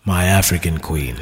my African queen.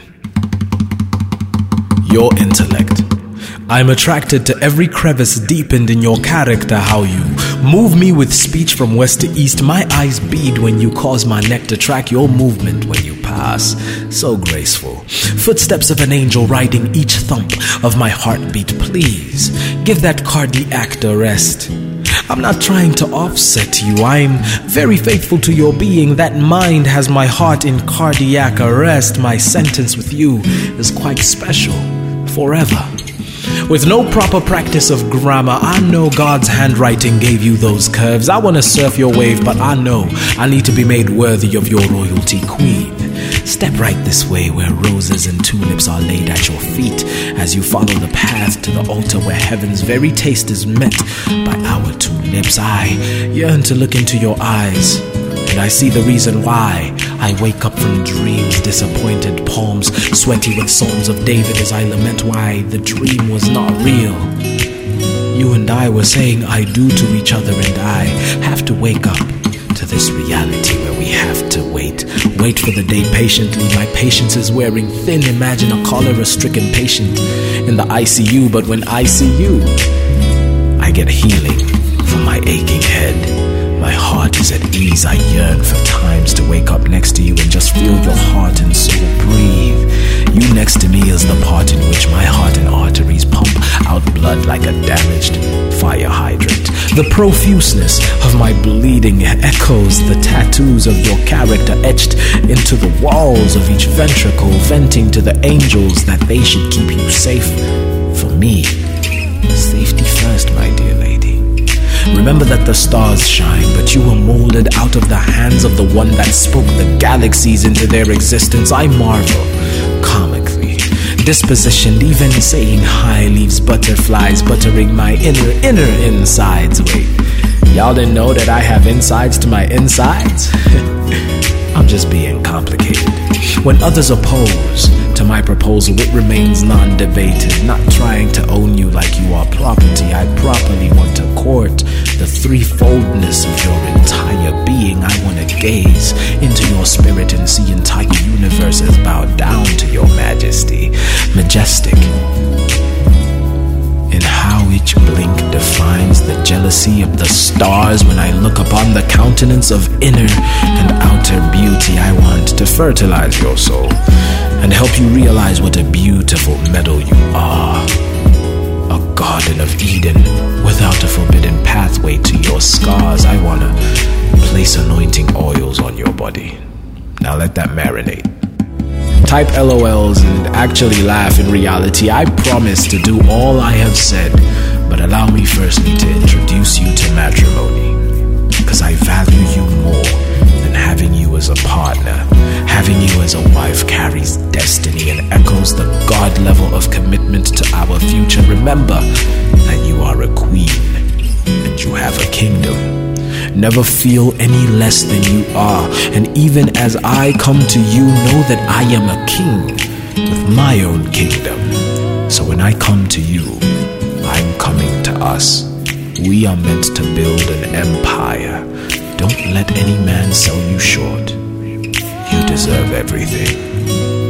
Your intellect. I'm attracted to every crevice deepened in your character, how you move me with speech from west to east. My eyes bead when you cause my neck to track your movement when you pass. So graceful. Footsteps of an angel riding each thump of my heartbeat. Please, give that cardiac a rest. I'm not trying to offset you. I'm very faithful to your being. That mind has my heart in cardiac arrest. My sentence with you is quite special. Forever. With no proper practice of grammar, I know God's handwriting gave you those curves. I want to surf your wave, but I know I need to be made worthy of your royalty, queen. Step right this way where roses and tulips are laid at your feet as you follow the path to the altar where heaven's very taste is met by our two lips. I yearn to look into your eyes, and I see the reason why I wake up from dreams, disappointed palms, sweaty with Psalms of David as I lament why the dream was not real. You and I were saying I do to each other, and I have to wake up to this reality where we have to wait for the day patiently. My patience is wearing thin. Imagine a cholera-stricken patient in the ICU, but when I see you, I get healing from my aching head. My heart is at ease. I yearn for times to wake up next to you and just feel your heart and soul breathe. You next to me is the part in which my heart and arteries pump out blood like a damaged fire hydrant. The profuseness of my bleeding echoes the tattoos of your character etched into the walls of each ventricle, venting to the angels that they should keep you safe. For me, safety first, my dear lady. Remember that the stars shine, but you were molded out of the hands of the one that spoke the galaxies into their existence. I marvel, comically dispositioned, even saying hi leaves butterflies buttering my inner insides. Wait, y'all didn't know that I have insides to my insides? I'm just being complicated. When others oppose to my proposal, it remains non-debated. Not trying to own you like you are property. I properly want to court the threefoldness of your entire being. I want to gaze into your spirit and see entire universes bow down to your majesty. Majestic in how each blink defines the jealousy of the stars. When I look upon the countenance of inner and outer beauty, I want to fertilize your soul and help you realize what a beautiful meadow you are. A garden of Eden without a forbidden pathway to your scars. I want to place anointing oils on your body. Now let that marinate. Type LOLs and actually laugh in reality. I promise to do all I have said, but allow me firstly to introduce you to matrimony, because I value you more than having you as a partner. Having you as a wife carries destiny and echoes the God level of commitment to our future. Remember that you are a queen and you have a kingdom. Never feel any less than you are. And even as I come to you, know that I am a king with my own kingdom. So when I come to you, I'm coming to us. We are meant to build an empire. Don't let any man sell you short. You deserve everything.